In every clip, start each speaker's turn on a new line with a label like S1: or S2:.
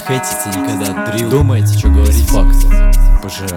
S1: хейтите никогда дрил. Думаете, что говорить? Факт. ПЖ.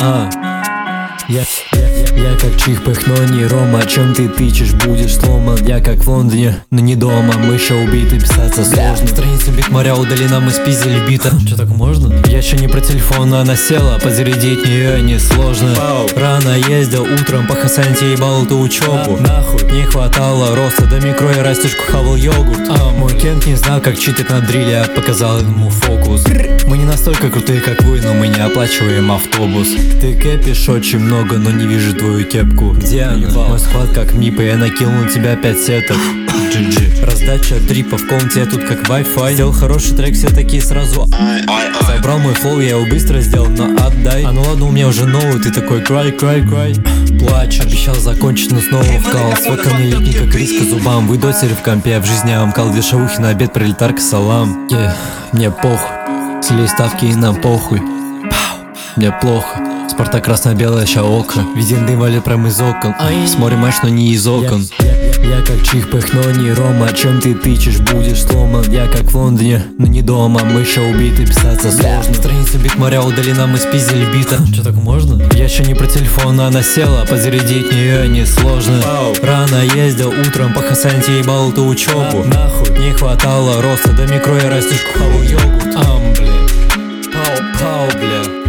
S2: Я как чихпых, но не Рома. Чем ты тычешь, будешь сломан. Я как в Лондоне, но не дома. Мы еще убиты, писаться сложно. Страница битмаря удалена, мы спиздили бита. Че, так можно? Я еще не про телефон, она села. Подзарядить нее несложно. Рано ездил утром по Хасанте, ебал эту учебу. Нахуй не хватало роста, до микро я растяжку хавал йогурт. Мой Кент не знал, как читать на дриле, я показал ему фокус. Мы не настолько крутые, как вы, но мы не оплачиваем автобус. Ты кэпишь очень много, но не вижу твою кепку. Где она? Мой склад как мипа, я накинул на тебя 5 сеток. GG. Раздача трипа в комнате, я тут как Wi-Fi. Сделал хороший трек, все такие сразу. Забрал мой флоу, я его быстро сделал, но отдай. Ну ладно, у меня уже новый, ты такой край. Плачь, обещал закончить, но снова вкал. Свой ко мне липни, как риска зубам. Вы дотеры в компе, а в жизни я вам кал 2 шавухи на обед, пролетарка салам. Мне похуй, слей ставки и нам похуй. Мне плохо. Спартак красно-белая щаока. Виден дым валит прямо из окон. Смотрим матч, но не из окон. Я как чихпых, но не Рома. Чем ты тычешь, будешь сломан. Я как в Лондоне, но не дома. Мы еще убиты, писаться сложно. Страница битмаря удалена, мы спиздили бита. Че, так можно? Я еще не про телефон, она села. Подзарядить нее несложно. Рано ездил утром по Хасанте, ебал эту учебу. Нахуй не хватало роста, до микро я растяжку хавал йогурт. Бля. Пау, бля.